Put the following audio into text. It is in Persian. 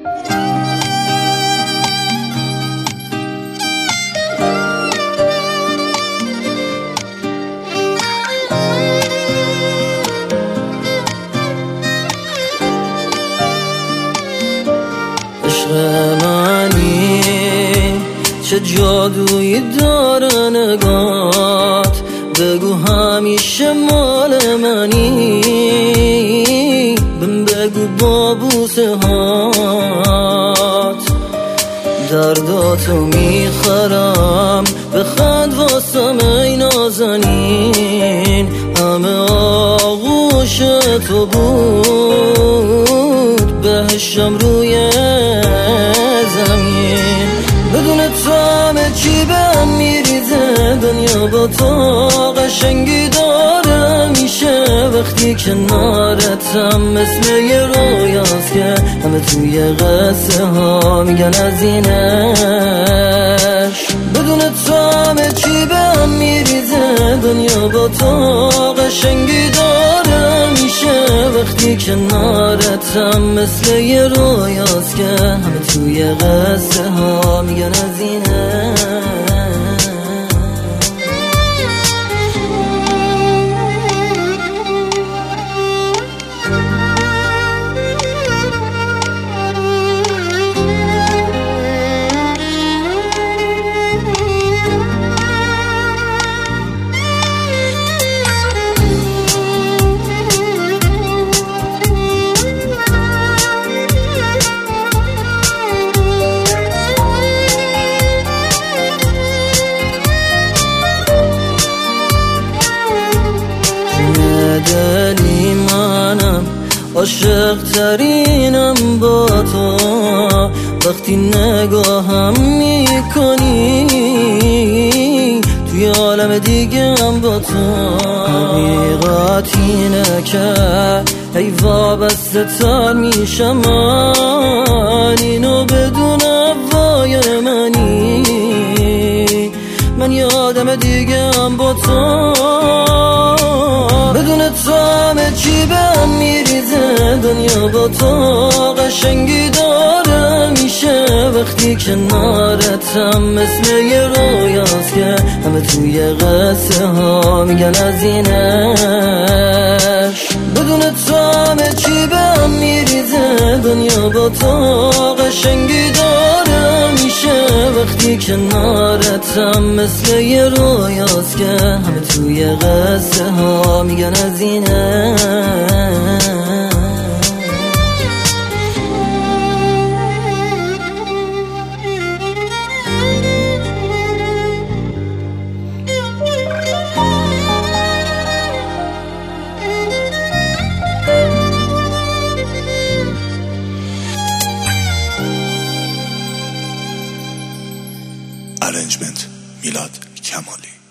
عشق منی چه جادویی داره نگات، بگو همیشه مال منی، بگو با بوسه هات درداتو میخرم، بخند واسم ای نازنین، همه آغوش تو بود، بهشم روی زمین، بدون تو همه چی بهم میریزه، دنیا با تو قشنگی داره میشه، وقتی کنارتم مثل یه رویاست که همه توی قصه ها میگن از اینش، بدون تو همه چی بهم میریزه، دنیا با تو قشنگی داره میشه، وقتی کنارتم مثل یه رویاست که همه توی قصه ها میگن از اینش. دلی منم عاشق ترینم با تو، وقتی نگاهم میکنی توی عالم دیگه هم با تو، حقیقت اینه که ای وابسته تر میشم من، اینو بدون وای منی، من یادم دیگه هم با تو، بدون تو همه چی بهم میریزه، دنیا با تو قشنگی داره میشه، وقتی کنارتم مثل یه رویاست که همه توی قصه ها میگن از اینش، بدون تو همه چی بهم میریزه، دنیا با تو قشنگی داره میشه، وقتی کنارتم مثل یه رویاست که همه توی قصه ها میگن از اینه. Arrangement میلاد کمالی.